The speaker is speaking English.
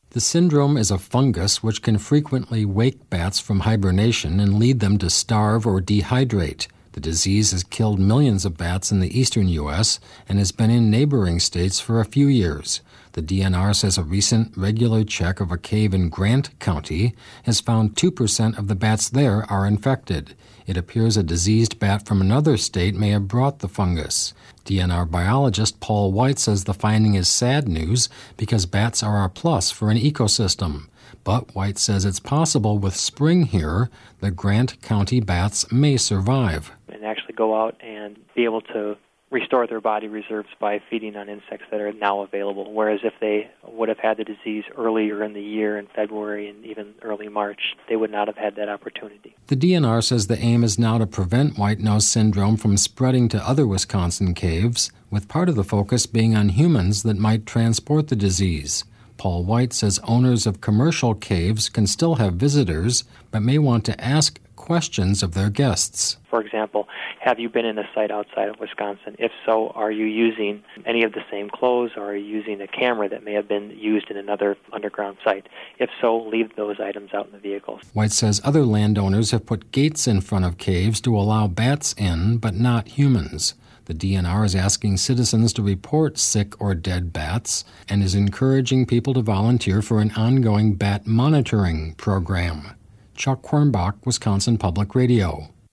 The syndrome is a fungus which can frequently wake bats from hibernation and lead them to starve or dehydrate. The disease has killed millions of bats in the eastern U.S. and has been in neighboring states for a few years. The DNR says a recent regular check of a cave in Grant County has found 2% of the bats there are infected. It appears a diseased bat from another state may have brought the fungus. DNR biologist Paul White says the finding is sad news because bats are a plus for an ecosystem. But White says it's possible with spring here that Grant County bats may survive. And actually go out and be able to restore their body reserves by feeding on insects that are now available. Whereas if they would have had the disease earlier in the year, in February and even early March, they would not have had that opportunity. The DNR says the aim is now to prevent white nose syndrome from spreading to other Wisconsin caves, with part of the focus being on humans that might transport the disease. Paul White says owners of commercial caves can still have visitors, but may want to ask questions of their guests. For example, have you been in a site outside of Wisconsin? If so, are you using any of the same clothes, or are you using a camera that may have been used in another underground site? If so, leave those items out in the vehicles. White says other landowners have put gates in front of caves to allow bats in, but not humans. The DNR is asking citizens to report sick or dead bats and is encouraging people to volunteer for an ongoing bat monitoring program. Chuck Quirnbach, Wisconsin Public Radio.